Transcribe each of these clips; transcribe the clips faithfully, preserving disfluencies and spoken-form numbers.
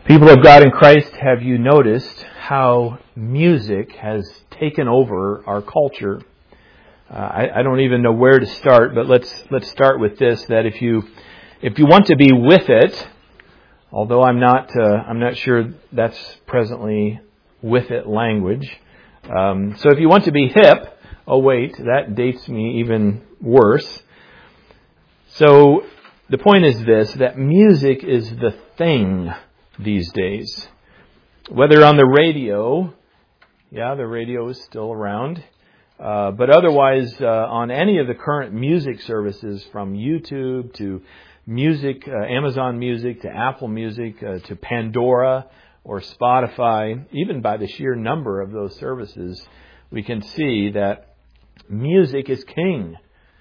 People of God in Christ, have you noticed how music has taken over our culture? Uh, I, I don't even know where to start, but let's let's start with this: that if you if you want to be with it, although I'm not uh, I'm not sure that's presently with it language. Um, so if you want to be hip, oh wait, that dates me even worse. So the point is this: that music is the thing these days. Whether on the radio, yeah, the radio is still around, uh, but otherwise uh, on any of the current music services, from YouTube to music, uh, Amazon Music to Apple Music uh, to Pandora or Spotify, even by the sheer number of those services, we can see that music is king.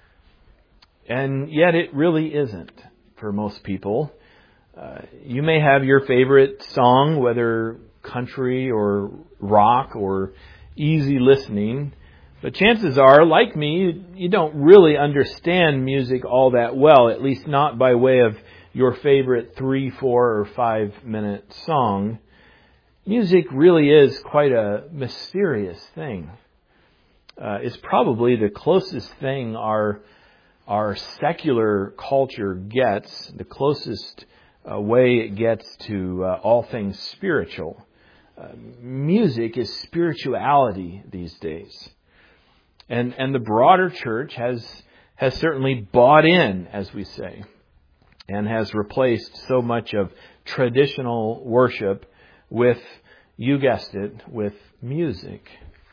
And yet it really isn't for most people. Uh, you may have your favorite song, whether country or rock or easy listening, but chances are, like me, you, you don't really understand music all that well, at least not by way of your favorite three, four, or five minute song. Music really is quite a mysterious thing. Uh, it's probably the closest thing our our secular culture gets, the closest uh, way it gets to uh, all things spiritual. Uh, music is spirituality these days. And and the broader church has has certainly bought in, as we say, and has replaced so much of traditional worship with, you guessed it, with music.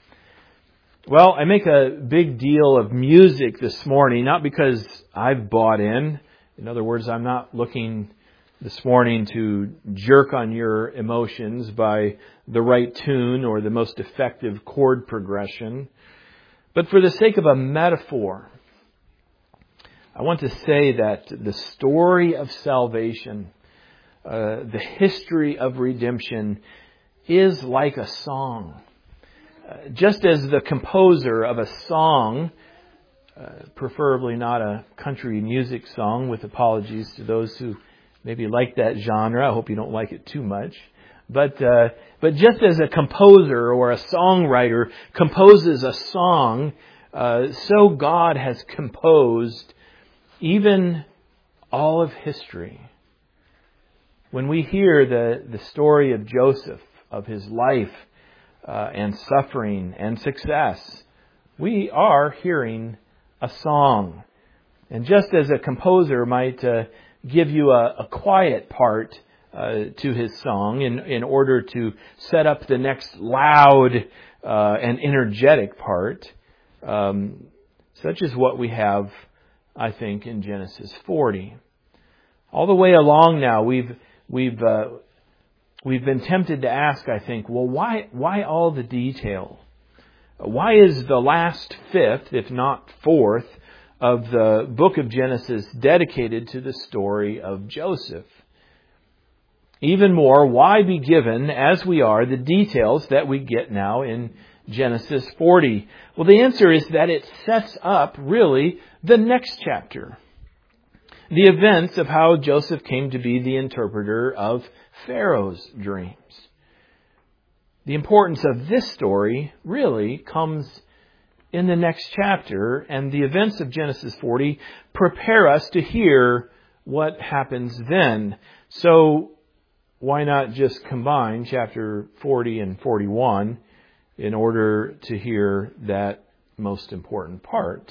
Well, I make a big deal of music this morning, not because I've bought in. In other words, I'm not looking this morning to jerk on your emotions by the right tune or the most effective chord progression. But for the sake of a metaphor, I want to say that the story of salvation, uh, the history of redemption, is like a song. Uh, just as the composer of a song, uh, preferably not a country music song, with apologies to those who maybe like that genre. I hope you don't like it too much. But uh, but just as a composer or a songwriter composes a song, uh, so God has composed even all of history. When we hear the, the story of Joseph, of his life uh, and suffering and success, we are hearing a song. And just as a composer might uh, give you a, a quiet part uh, to his song in, in order to set up the next loud uh, and energetic part, um, such is what we have, I think, in Genesis forty. All the way along now, we've we've uh, we've been tempted to ask, I think, well, why why all the detail? Why is the last fifth, if not fourth, of the book of Genesis dedicated to the story of Joseph? Even more, why be given, as we are, the details that we get now in Genesis forty? Well, the answer is that it sets up, really, the next chapter. The events of how Joseph came to be the interpreter of Pharaoh's dreams. The importance of this story really comes in the next chapter, and the events of Genesis forty prepare us to hear what happens then. So why not just combine chapter forty and forty-one in order to hear that most important part?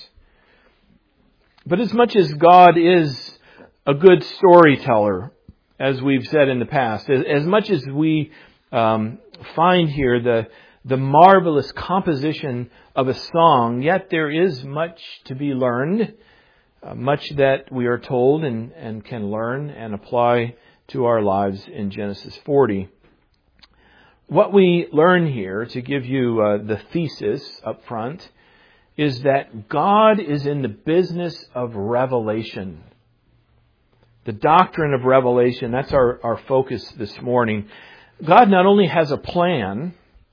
But as much as God is a good storyteller, as we've said in the past, as, as much as we um, find here the the marvelous composition of a song, yet there is much to be learned, uh, much that we are told and, and can learn and apply to our lives in Genesis forty. What we learn here, to give you uh, the thesis up front, is that God is in the business of revelation. The doctrine of revelation, that's our, our focus this morning. God not only has a plan,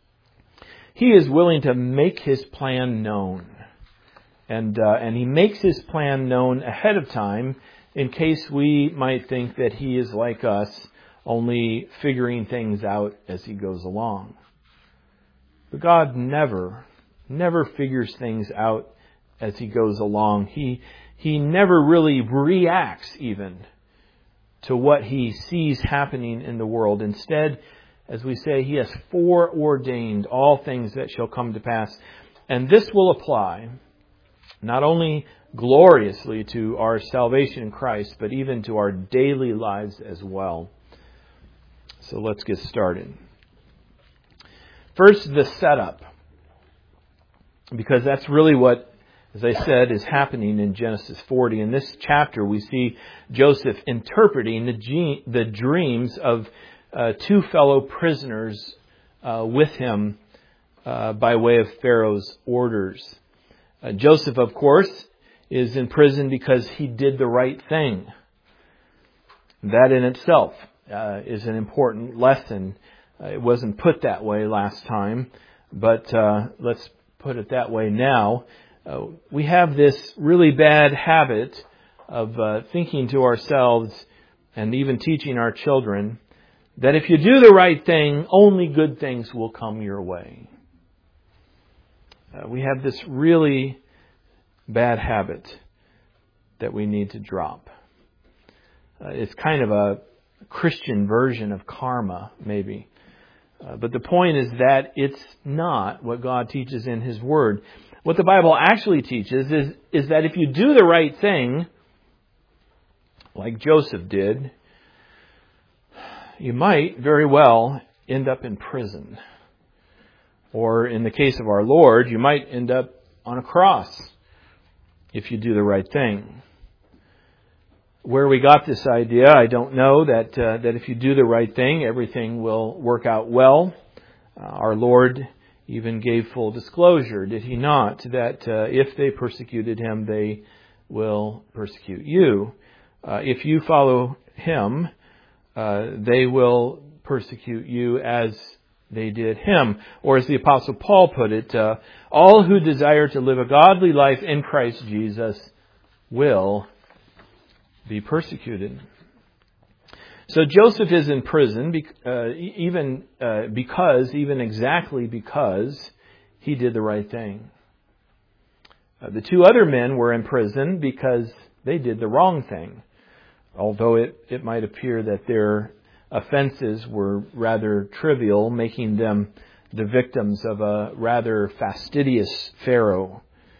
He is willing to make His plan known. And uh, and He makes His plan known ahead of time in case we might think that He is like us, only figuring things out as he goes along. But God never, never figures things out as he goes along. He, he never really reacts even to what he sees happening in the world. Instead, as we say, he has foreordained all things that shall come to pass. And this will apply not only gloriously to our salvation in Christ, but even to our daily lives as well. So let's get started. First, the setup. Because that's really what, as I said, is happening in Genesis forty. In this chapter, we see Joseph interpreting the, ge- the dreams of uh, two fellow prisoners uh, with him uh, by way of Pharaoh's orders. Uh, Joseph, of course, is in prison because he did the right thing. That in itself uh, is an important lesson. Uh, it wasn't put that way last time, but uh, let's put it that way now. Uh, we have this really bad habit of uh, thinking to ourselves and even teaching our children that if you do the right thing, only good things will come your way. Uh, we have this really bad habit that we need to drop. Uh, it's kind of a Christian version of karma, maybe. Uh, but the point is that it's not what God teaches in His Word. What the Bible actually teaches is, is that if you do the right thing, like Joseph did, you might very well end up in prison. Or in the case of our Lord, you might end up on a cross if you do the right thing. Where we got this idea, I don't know, that uh, that if you do the right thing, everything will work out well. Uh, our Lord even gave full disclosure, did He not, that uh, if they persecuted Him, they will persecute you. Uh, if you follow Him, uh, they will persecute you as they did Him. Or as the Apostle Paul put it, uh, all who desire to live a godly life in Christ Jesus will be persecuted. So Joseph is in prison, uh, even uh, because, even exactly because he did the right thing. Uh, the two other men were in prison because they did the wrong thing. Although it, it might appear that their offenses were rather trivial, making them the victims of a rather fastidious Pharaoh.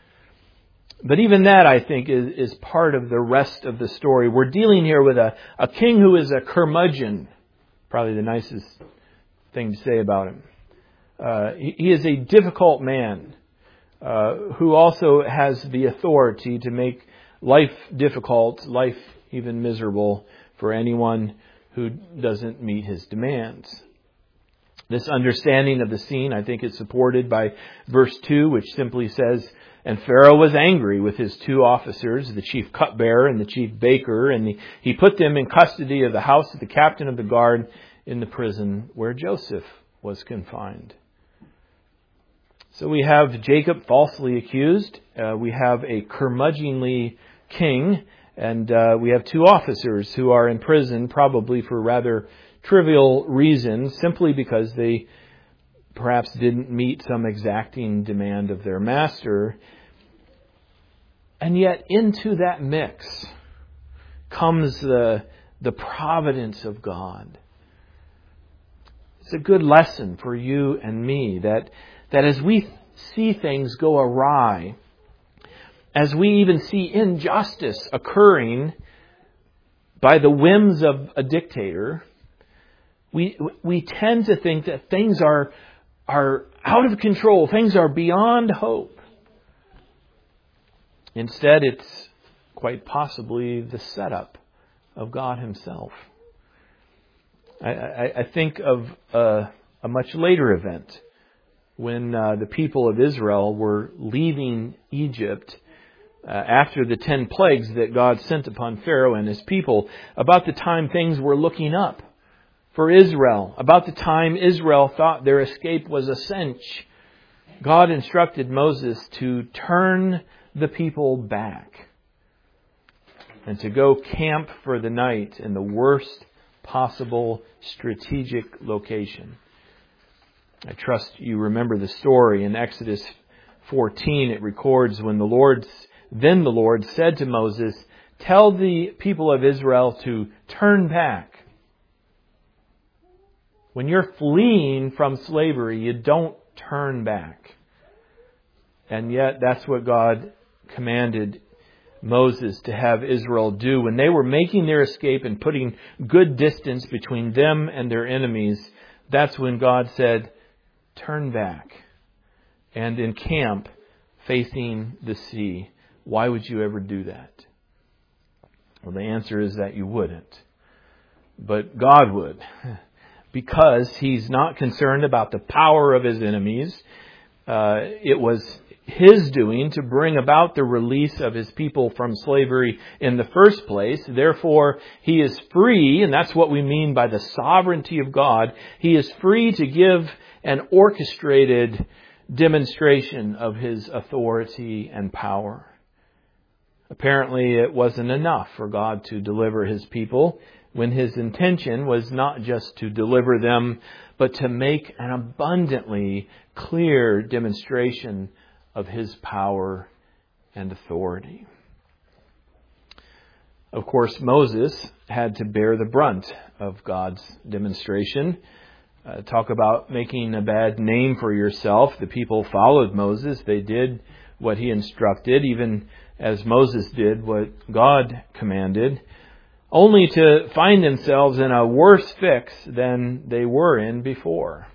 But even that, I think, is, is part of the rest of the story. We're dealing here with a, a king who is a curmudgeon. Probably the nicest thing to say about him. Uh, he, he is a difficult man uh, who also has the authority to make life difficult, life even miserable for anyone who doesn't meet his demands. This understanding of the scene, I think, is supported by verse two, which simply says, "And Pharaoh was angry with his two officers, the chief cupbearer and the chief baker, and the, he put them in custody of the house of the captain of the guard in the prison where Joseph was confined." So we have Jacob falsely accused. Uh, we have a curmudgeonly king. And uh, we have two officers who are in prison, probably for rather trivial reasons, simply because they perhaps didn't meet some exacting demand of their master. And yet into that mix comes the, the providence of God. It's a good lesson for you and me that, that as we see things go awry, as we even see injustice occurring by the whims of a dictator, we we tend to think that things are are out of control, things are beyond hope. Instead, it's quite possibly the setup of God Himself. I, I, I think of a, a much later event when uh, the people of Israel were leaving Egypt Uh, after the ten plagues that God sent upon Pharaoh and his people, about the time things were looking up for Israel, about the time Israel thought their escape was a cinch, God instructed Moses to turn the people back and to go camp for the night in the worst possible strategic location. I trust you remember the story. In Exodus fourteen, it records when the Lord, then the Lord said to Moses, "Tell the people of Israel to turn back." When you're fleeing from slavery, you don't turn back. And yet that's what God commanded Moses to have Israel do. When they were making their escape and putting good distance between them and their enemies, that's when God said, turn back and encamp facing the sea. Why would you ever do that? Well, the answer is that you wouldn't. But God would. Because He's not concerned about the power of His enemies. Uh, it was His doing to bring about the release of His people from slavery in the first place. Therefore, He is free, and that's what we mean by the sovereignty of God. He is free to give an orchestrated demonstration of His authority and power. Apparently, it wasn't enough for God to deliver His people when His intention was not just to deliver them, but to make an abundantly clear demonstration of His power and authority. Of course, Moses had to bear the brunt of God's demonstration. Uh, talk about making a bad name for yourself. The people followed Moses. They did what he instructed, even as Moses did what God commanded, only to find themselves in a worse fix than they were in before.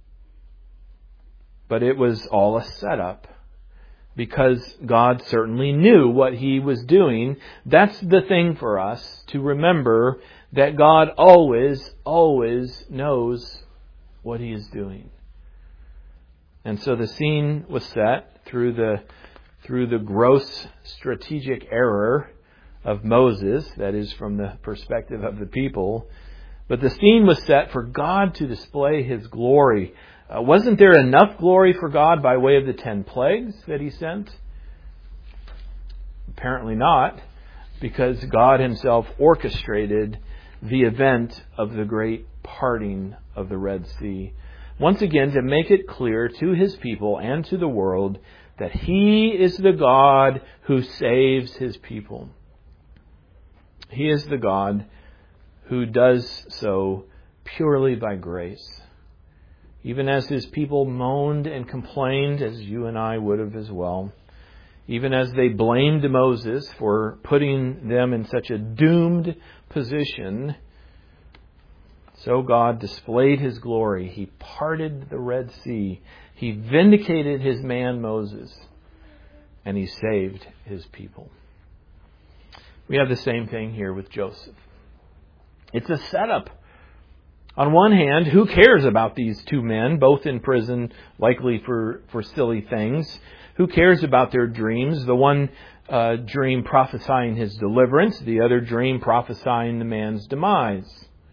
But it was all a setup, because God certainly knew what He was doing. That's the thing for us to remember, that God always, always knows what He is doing. And so the scene was set through the through the gross strategic error of Moses, that is from the perspective of the people. But the scene was set for God to display His glory. Uh, wasn't there enough glory for God by way of the ten plagues that He sent? Apparently not, because God Himself orchestrated the event of the great parting of the Red Sea. Once again, to make it clear to His people and to the world that He is the God who saves His people. He is the God who does so purely by grace. Even as His people moaned and complained, as you and I would have as well. Even as they blamed Moses for putting them in such a doomed position, so God displayed His glory. He parted the Red Sea. He vindicated His man Moses. And He saved His people. We have the same thing here with Joseph. It's a setup. On one hand, who cares about these two men, both in prison, likely for, for silly things? Who cares about their dreams? The one uh, dream prophesying his deliverance, the other dream prophesying the man's demise.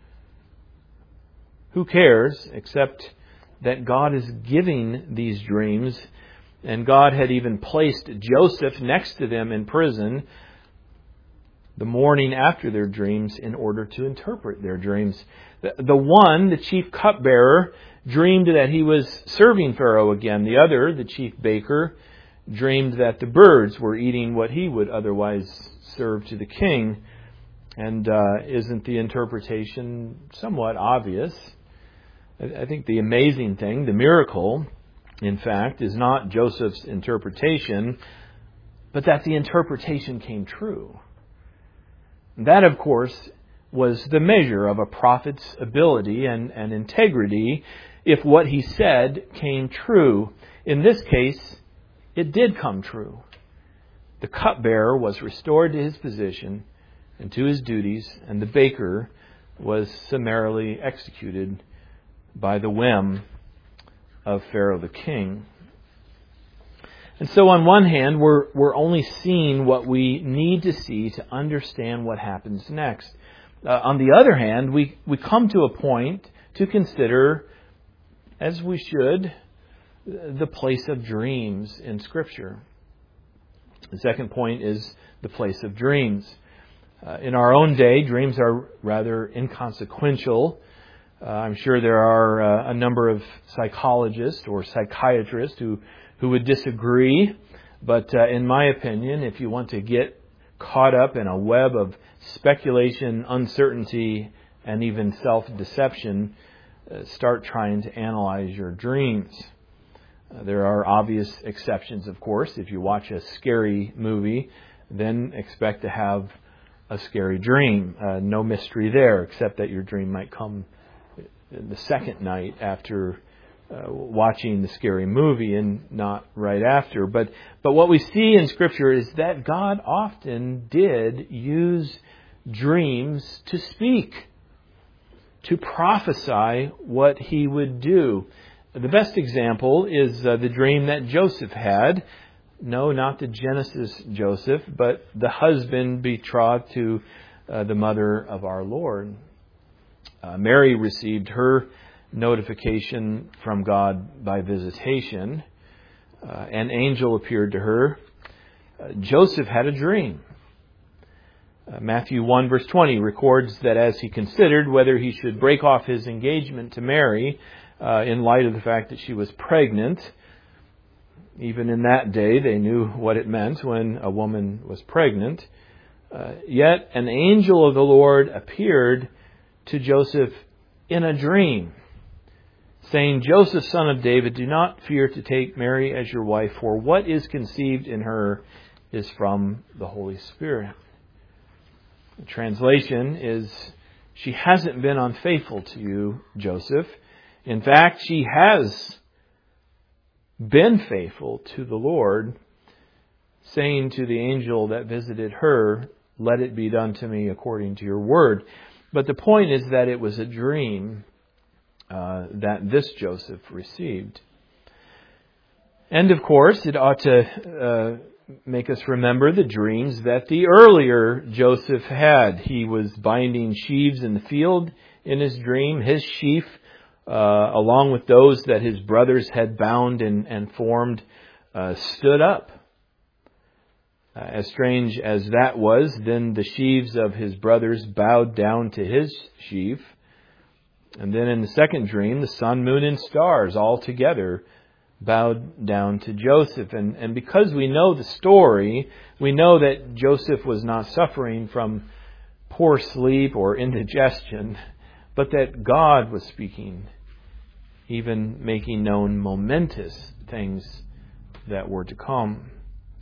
Who cares, except that God is giving these dreams, and God had even placed Joseph next to them in prison the morning after their dreams in order to interpret their dreams. The, the one, the chief cupbearer, dreamed that he was serving Pharaoh again. The other, the chief baker, dreamed that the birds were eating what he would otherwise serve to the king. And uh, isn't the interpretation somewhat obvious? I think the amazing thing, the miracle, in fact, is not Joseph's interpretation, but that the interpretation came true. That, of course, was the measure of a prophet's ability and, and integrity if what he said came true. In this case, it did come true. The cupbearer was restored to his position and to his duties, and the baker was summarily executed by the whim of Pharaoh the king. And so on one hand, we're we're only seeing what we need to see to understand what happens next. Uh, on the other hand, we, we come to a point to consider, as we should, the place of dreams in Scripture. The second point is the place of dreams. Uh, in our own day, dreams are rather inconsequential. Uh, I'm sure there are uh, a number of psychologists or psychiatrists who, who would disagree. But uh, in my opinion, if you want to get caught up in a web of speculation, uncertainty, and even self-deception, uh, start trying to analyze your dreams. Uh, there are obvious exceptions, of course. If you watch a scary movie, then expect to have a scary dream. Uh, no mystery there, except that your dream might come the second night after uh, watching the scary movie and not right after. But but what we see in Scripture is that God often did use dreams to speak, to prophesy what He would do. The best example is uh, the dream that Joseph had. No, not the Genesis Joseph, but the husband betrothed to uh, the mother of our Lord. Uh, Mary received her notification from God by visitation. Uh, an angel appeared to her. Uh, Joseph had a dream. Uh, Matthew one verse twenty records that as he considered whether he should break off his engagement to Mary uh, in light of the fact that she was pregnant. Even in that day, they knew what it meant when a woman was pregnant. Uh, yet an angel of the Lord appeared to Joseph in a dream, saying, "Joseph, son of David, do not fear to take Mary as your wife, for what is conceived in her is from the Holy Spirit." The translation is, "She hasn't been unfaithful to you, Joseph. In fact, she has been faithful to the Lord, saying to the angel that visited her, 'Let it be done to me according to your word.'" But the point is that it was a dream uh, that this Joseph received. And of course, it ought to uh, make us remember the dreams that the earlier Joseph had. He was binding sheaves in the field in his dream. His sheaf, Uh, along with those that his brothers had bound and, and formed, uh, stood up. Uh, as strange as that was, then the sheaves of his brothers bowed down to his sheaf. And then in the second dream, the sun, moon, and stars all together bowed down to Joseph. And, and because we know the story, we know that Joseph was not suffering from poor sleep or indigestion, but that God was speaking, even making known momentous things that were to come.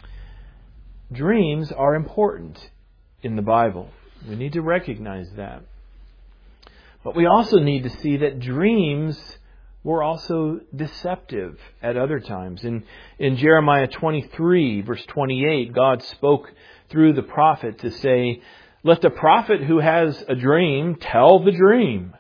Dreams are important in the Bible. We need to recognize that. But we also need to see that dreams were also deceptive at other times. In, in Jeremiah twenty-three, verse twenty-eight, God spoke through the prophet to say, "Let the prophet who has a dream tell the dream.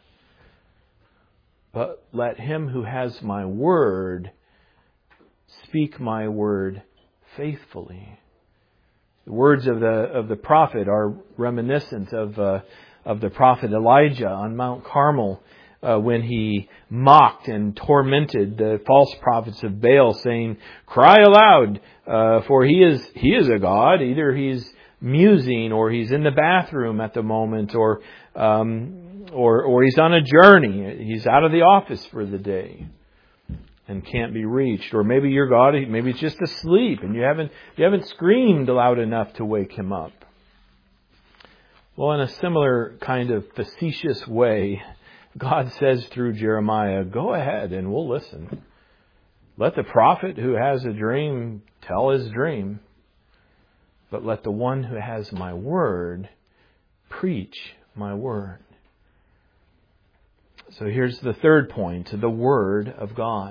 But let him who has my word speak my word faithfully." The words of the of the prophet are reminiscent of uh, of the prophet Elijah on Mount Carmel uh, when he mocked and tormented the false prophets of Baal, saying, "Cry aloud, uh, for he is he is a god. Either he's musing, or he's in the bathroom at the moment, or um, or or he's on a journey. He's out of the office for the day and can't be reached. Or maybe your God, maybe he's just asleep, and you haven't you haven't screamed loud enough to wake him up." Well, in a similar kind of facetious way, God says through Jeremiah, "Go ahead and we'll listen. Let the prophet who has a dream tell his dream. But let the one who has my word preach my word." So here's the third point, the Word of God.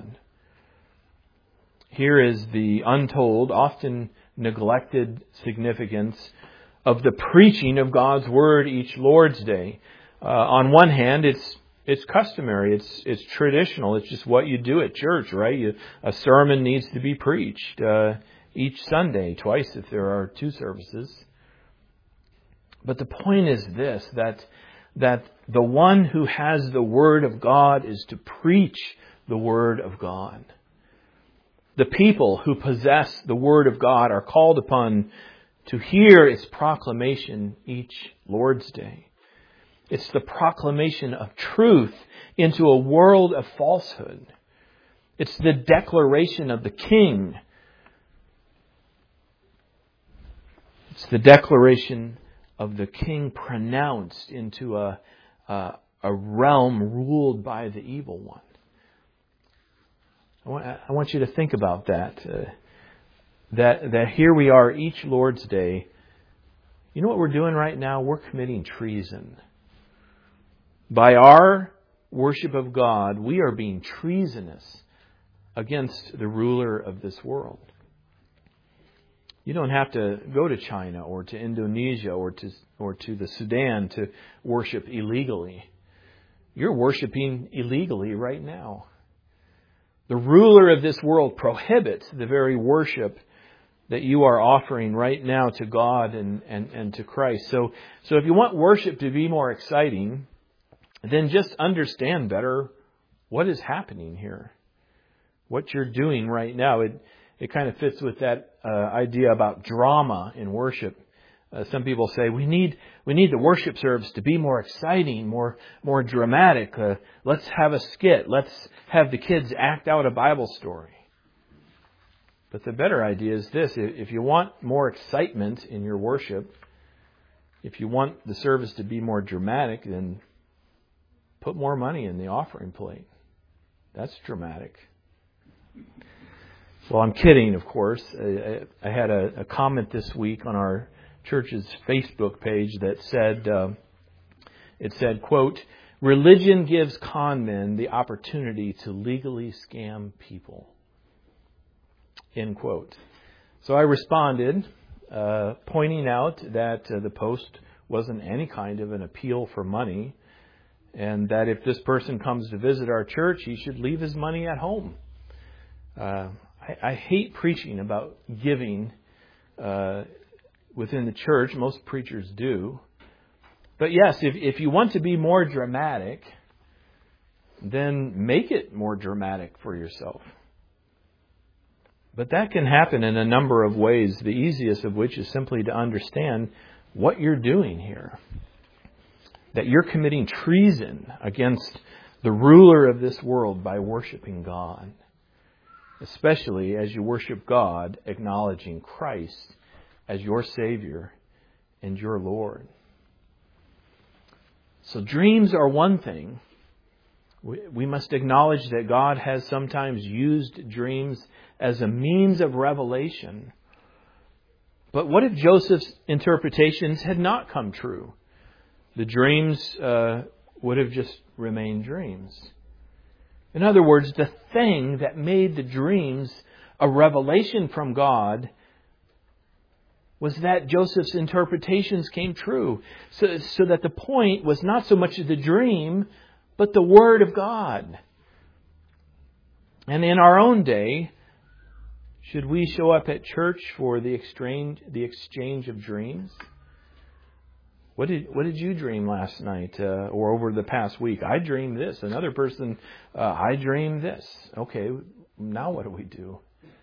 Here is the untold, often neglected significance of the preaching of God's Word each Lord's Day. Uh, on one hand, it's it's customary, it's it's traditional, it's just what you do at church, right? You, a sermon needs to be preached uh, each Sunday, twice if there are two services. But the point is this, that that the one who has the Word of God is to preach the Word of God. The people who possess the Word of God are called upon to hear its proclamation each Lord's Day. It's the proclamation of truth into a world of falsehood. It's the declaration of the King. It's the declaration of the King pronounced into a, a, a realm ruled by the evil one. I want, I want you to think about that. Uh, that. That here we are each Lord's Day. You know what we're doing right now? We're committing treason. By our worship of God, we are being treasonous against the ruler of this world. You don't have to go to China or to Indonesia or to or to the Sudan to worship illegally. You're worshiping illegally right now. The ruler of this world prohibits the very worship that you are offering right now to God and, and, and to Christ. So, so if you want worship to be more exciting, then just understand better what is happening here. What you're doing right now. It it kind of fits with that uh, idea about drama in worship. Uh, some people say we need we need the worship service to be more exciting, more more dramatic. Uh, let's have a skit. Let's have the kids act out a Bible story. But the better idea is this: if you want more excitement in your worship, if you want the service to be more dramatic, then put more money in the offering plate. That's dramatic. Well, I'm kidding, of course. I, I had a, a comment this week on our church's Facebook page that said, uh, it said, quote, "Religion gives con men the opportunity to legally scam people." End quote. So I responded, uh, pointing out that uh, the post wasn't any kind of an appeal for money, and that if this person comes to visit our church, he should leave his money at home. Uh, I, I hate preaching about giving uh, within the church. Most preachers do. But yes, if, if you want to be more dramatic, then make it more dramatic for yourself. But that can happen in a number of ways, the easiest of which is simply to understand what you're doing here. That you're committing treason against the ruler of this world by worshiping God. Especially as you worship God, acknowledging Christ as your Savior and your Lord. So dreams are one thing. We, we must acknowledge that God has sometimes used dreams as a means of revelation. But what if Joseph's interpretations had not come true? The dreams uh, would have just remained dreams. In other words, the thing that made the dreams a revelation from God was that Joseph's interpretations came true. So, so that the point was not so much the dream, but the Word of God. And in our own day, should we show up at church for the exchange, the exchange of dreams? What did what did you dream last night uh, or over the past week? I dreamed this. Another person, uh, I dreamed this. Okay, now what do we do?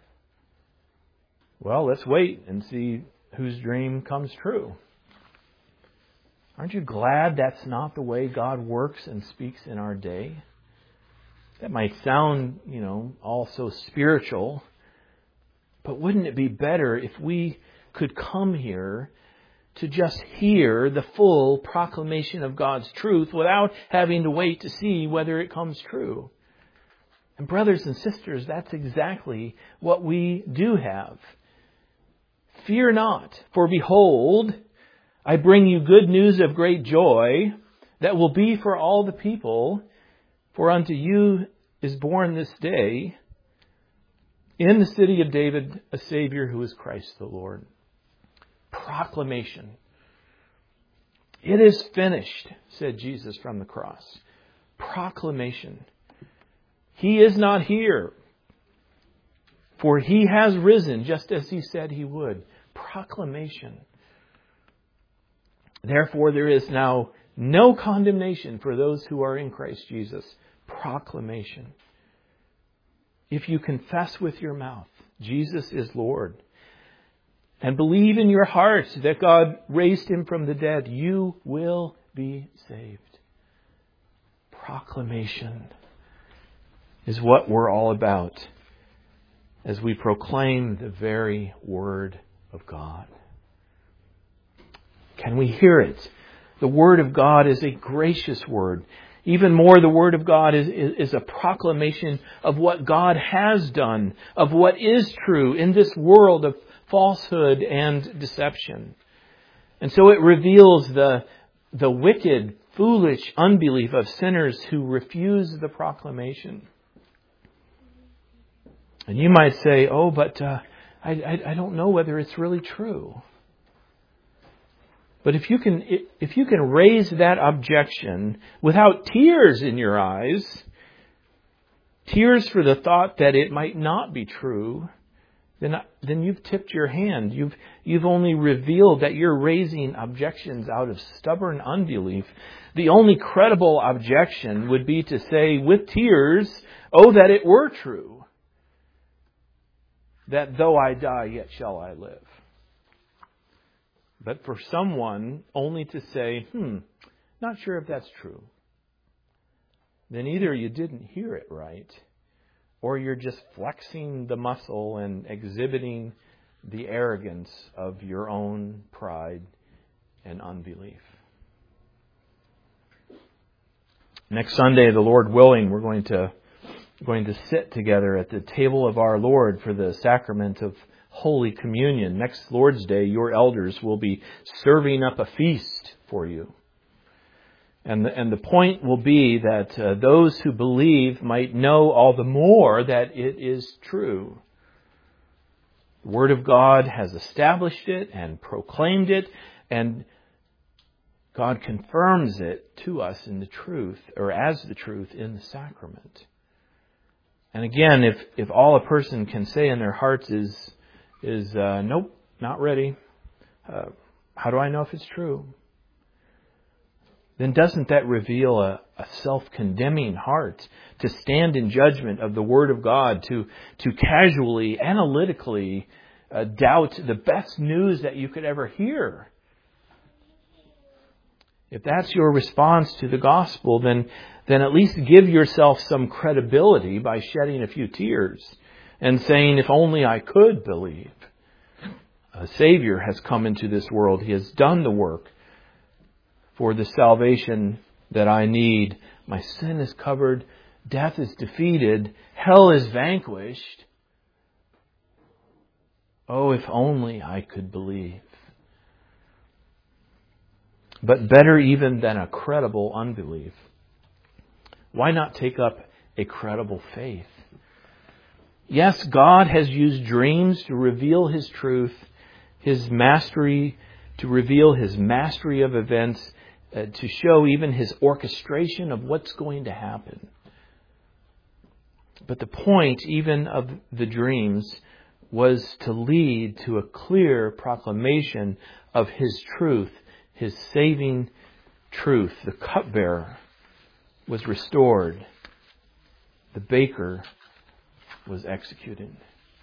Well, let's wait and see whose dream comes true. Aren't you glad that's not the way God works and speaks in our day? That might sound, you know, all so spiritual, but wouldn't it be better if we could come here to just hear the full proclamation of God's truth without having to wait to see whether it comes true? And brothers and sisters, that's exactly what we do have. Fear not, for behold, I bring you good news of great joy that will be for all the people. For unto you is born this day in the city of David a Savior who is Christ the Lord. Proclamation. It is finished, said Jesus from the cross. Proclamation. He is not here, for He has risen just as He said He would. Proclamation. Therefore there is now no condemnation for those who are in Christ Jesus. Proclamation. If you confess with your mouth, Jesus is Lord, and believe in your heart that God raised him from the dead, you will be saved. Proclamation is what we're all about as we proclaim the very Word of God. Can we hear it? The Word of God is a gracious Word. Even more, the Word of God is, is, is a proclamation of what God has done, of what is true in this world of falsehood and deception. And so it reveals the, the wicked, foolish unbelief of sinners who refuse the proclamation. And you might say, oh, but uh, I, I, I don't know whether it's really true. But if you can, if you can raise that objection without tears in your eyes, tears for the thought that it might not be true, then then you've tipped your hand. You've you've only revealed that you're raising objections out of stubborn unbelief. The only credible objection would be to say with tears, "Oh, that it were true, that though I die, yet shall I live." But for someone only to say, hmm, not sure if that's true, then either you didn't hear it right, or you're just flexing the muscle and exhibiting the arrogance of your own pride and unbelief. Next Sunday, the Lord willing, we're going to going to sit together at the table of our Lord for the sacrament of Holy Communion. Next Lord's Day, your elders will be serving up a feast for you. And the, and the point will be that uh, those who believe might know all the more that it is true. The Word of God has established it and proclaimed it, and God confirms it to us in the truth, or as the truth in the sacrament. And again, if, if all a person can say in their hearts is, is uh, nope, not ready, uh, how do I know if it's true? Then doesn't that reveal a, a self-condemning heart to stand in judgment of the Word of God, to, to casually, analytically uh, doubt the best news that you could ever hear? If that's your response to the gospel, then, then at least give yourself some credibility by shedding a few tears and saying, if only I could believe. A Savior has come into this world. He has done the work for the salvation that I need. My sin is covered. Death is defeated. Hell is vanquished. Oh, if only I could believe. But better even than a credible unbelief, why not take up a credible faith? Yes, God has used dreams to reveal His truth, His mastery, to reveal His mastery of events, uh, to show even His orchestration of what's going to happen. But the point even of the dreams was to lead to a clear proclamation of His truth, His saving truth. The cupbearer was restored. The baker was executed.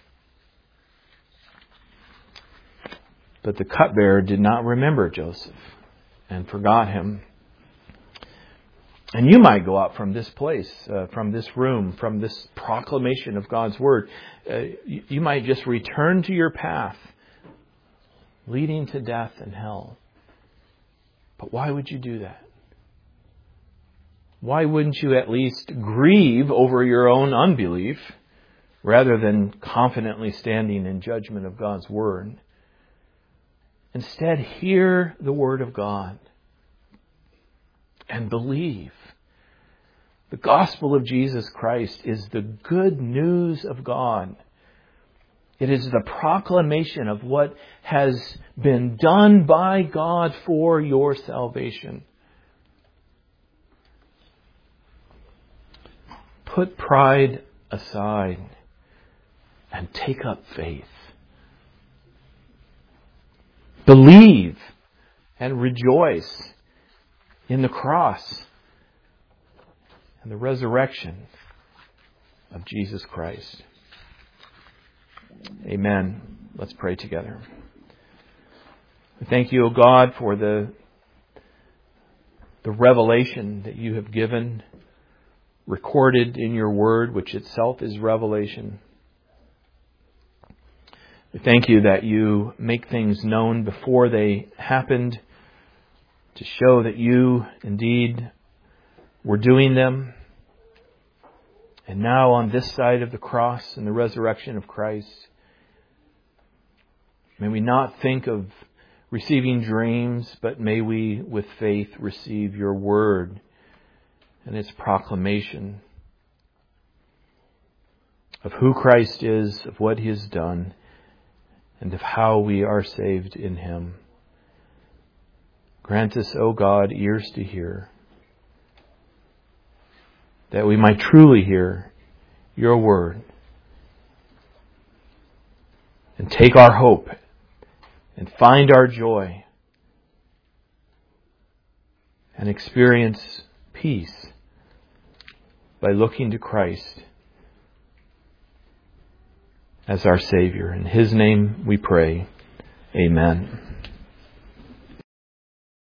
But the cupbearer did not remember Joseph and forgot him. And you might go out from this place, uh, from this room, from this proclamation of God's Word. Uh, you, you might just return to your path leading to death and hell. But why would you do that? Why wouldn't you at least grieve over your own unbelief rather than confidently standing in judgment of God's Word? Instead, hear the Word of God and believe. The gospel of Jesus Christ is the good news of God. It is the proclamation of what has been done by God for your salvation. Put pride aside and take up faith. Believe and rejoice in the cross and the resurrection of Jesus Christ. Amen. Let's pray together. We thank you, O God, for the, the revelation that you have given, recorded in your word, which itself is revelation. We thank you that you make things known before they happened to show that you indeed were doing them. And now on this side of the cross and the resurrection of Christ, may we not think of receiving dreams, but may we with faith receive your word and its proclamation of who Christ is, of what he has done, and of how we are saved in him. Grant us, O God, ears to hear, that we might truly hear your word and take our hope and find our joy and experience peace by looking to Christ as our Savior. In his name we pray. Amen.